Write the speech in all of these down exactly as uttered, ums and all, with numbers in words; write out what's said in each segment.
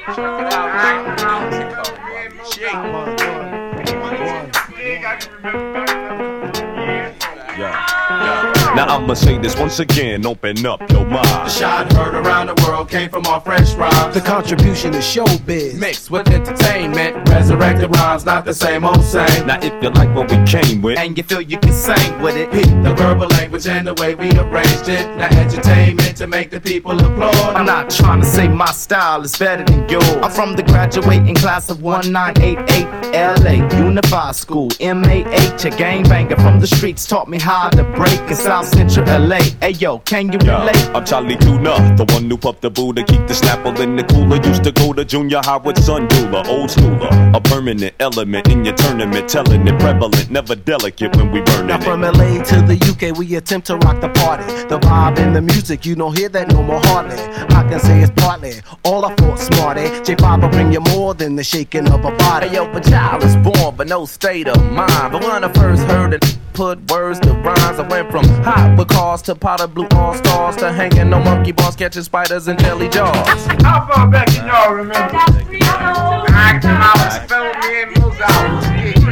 Now I'ma say this once again, open up your mind. The shot heard around the world came from our fresh rhymes. The contribution is showbiz mixed with entertainment. Resurrected rhymes, not the same old same. Now if you like what we came with and you feel you can sing with it, peep the verbal language and the way we arranged it. Now edutainment to make the people applaud. I'm not trying to say my style is better than yours. I'm from the graduating class of one nine eight eight L A Unified School, M A H, a gangbanger from the streets taught me how to break in South Central L A. Hey yo, can you relate? Yeah, I'm Charlie Tuna, the one who puffed the Buddha, keep the Snapple in the cooler. Used to go to junior high with Sun Dula, old schooler. A permanent element in your tournament, telling it prevalent, never delicate when we burn it. Now from L A to the U K, we attempt to rock the party. The vibe and the music, you don't hear that no more hardly. I can say it's partly all I thought smarty. J five will bring you more than the shaking of a body. Hey yo, but child is born, but no state of mind. But when I first heard it, put words to rhymes. I went from hot with cars to powder blue all stars to hanging on monkey bars, catching spiders and jelly jars. How far back can y'all remember? I came out and spelled me in those hours.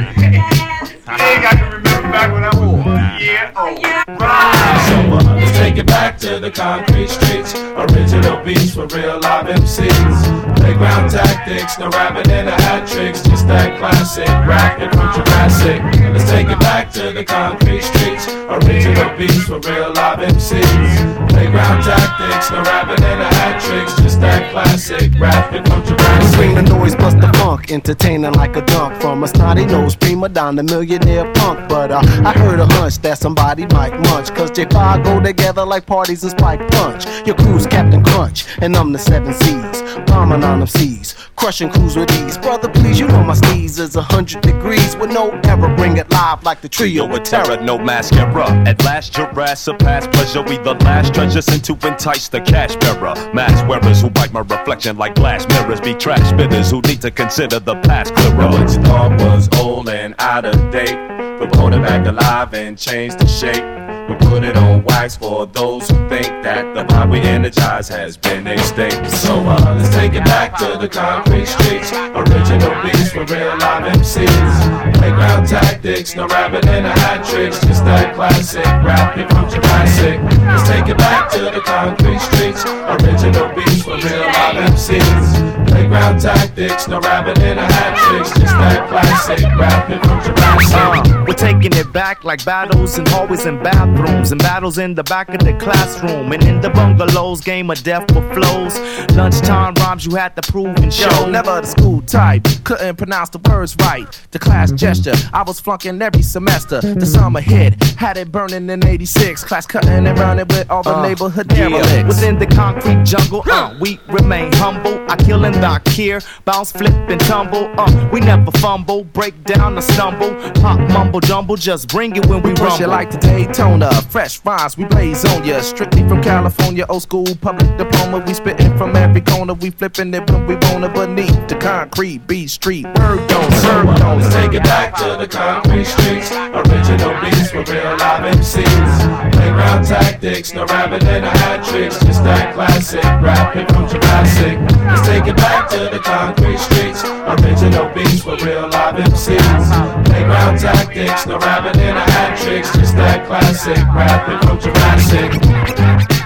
Yeah, I can remember back when I was one year old. Right. So uh, let's take it back to the concrete streets. Original beats for real live M Cs. Playground tactics, no rapping and the hat tricks. Just that classic rapping from Jurassic. Let's take it back to the concrete streets. Original beats for real live M Cs. Playground tactics, no rapping and the hat tricks. Just that classic rapping from Jurassic. Bring the noise plus the funk, entertaining like a dunk from a snotty nose prima donna millionaire punk. But uh, I heard a hunch that somebody might munch, cause J five go together like parties and Spike Punch. Your crew's Captain Crunch, and I'm the seven C's, bombing on them C's, crushing crews with ease. Brother, please, you know my sneeze is a hundred degrees with no error. Bring it live like the trio with terror. No mascara. At last, your ass surpassed pleasure. We the last treasure sent to entice the cash bearer. Mask wearers who bite my reflection like glass mirrors. Be trash spitters who need to consider the past clearer. What you thought was old and out of date, we pulled it back alive and changed the shape. We put it on wax for those who think that the vibe we energize has been extinct. So uh, let's take it back to the concrete streets. Original beats for real live M Cs. Playground tactics, no rapping and the hat tricks. Just that classic rapping from Jurassic. Let's take it back to the concrete streets. Original beats for real live M Cs. Playground tactics, no rapping and the hat tricks. Just that classic rapping from Jurassic. Uh, we're taking it back like battles and hallways and bathrooms, and battles in the back of the classroom, and in the bungalows, game of death with flows. Lunchtime rhymes you had to prove and show. Yo, never the school type, couldn't pronounce the words right. The class gesture, I was flunking every semester. The summer hit, had it burning in eighty-six. Class cutting and running with all the uh, neighborhood derelicts. Yeah. Within the concrete jungle, uh, we remain humble. I kill and dock here, bounce, flip and tumble. Uh, we never fumble, break down or stumble. Pop, mumble, jumble, just bring it when we rumble. Push it like the Daytona, fresh rhymes we blaze on ya. Strictly from California, old school public diploma. We spitting from every corner, we flipping it when we wanna. Beneath the concrete beat street, word don't serve don't. Let's take it back to the concrete streets. Original beats for real live M Cs. Playground tactics, no rapping and the hat tricks. Just that classic rapping from Jurassic. Let's take it back to the concrete streets. Original beats for real live M Cs. Playground tactics, no rapping and the hat tricks. Just that classic rapping from Jurassic.